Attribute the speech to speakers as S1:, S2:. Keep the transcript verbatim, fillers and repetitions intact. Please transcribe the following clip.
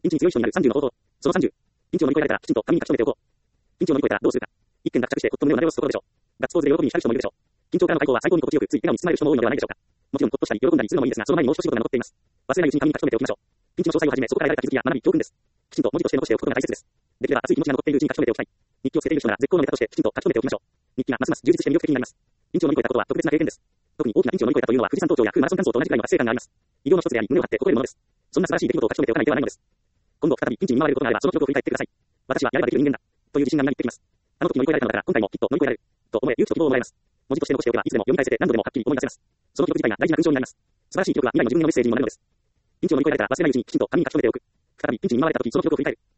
S1: ピンチに強い人になるさんじゅうの方法。そのさんじゅう。ピンチを乗り越えられたらきちんと紙に書き留めておこう。ピンチを乗り越えたらどうするか。一件落着してほっと胸をなで下ろすところでしょう。ガッツポーズで喜びに浸る人もいるでしょう。緊張からの解放は最高に心地よく、つい笑顔に包まれる人も多いのではないでしょうか。もちろんほっとしたり喜んだりするのもいいですが、その前にもう一仕事が残っています。忘れないうちに紙に書き留めておきましょう。ピンチの詳細をはじめ、そこから得られた気づきや学び、教訓です。きちんと文字として残しておくことが大切です。できれば熱い気持ちが残っているうちに書き留めておきたい。日記を捨てている人なら絶好のネタとしてきちんと書き留めておきましょう。日記がますます充実して魅力的になります。ピンチを乗り越えたことは特別な経験です。特に大きなピンチを乗り越えたというのは富士山登頂やフルマラソン完走と同じくらいの達成感があります。偉業の一つであり、胸を張って誇れるものです。そんな素晴らしい出来事を書き留めておかない手はないのです。今度再びピンチに見舞われることがあれば、その記録を振り返ってください。私はやればできる人間だ。という自信がみなぎってきます。あの時乗り越えられたのだから、今回もきっと乗り越えられる。と思え、勇気と希望をもらえます。文字として残しておけば、いつでも読み返せて何度でもはっきり思い出せます。その記録自体が大事な勲章になります。素晴らしい記録は未来の自分へのメッセージにもなるのです。ピンチを乗り越えられたら忘れないうちにきちんと紙に書き留めておく。再びピンチに見舞われた時、その記録を振り返る。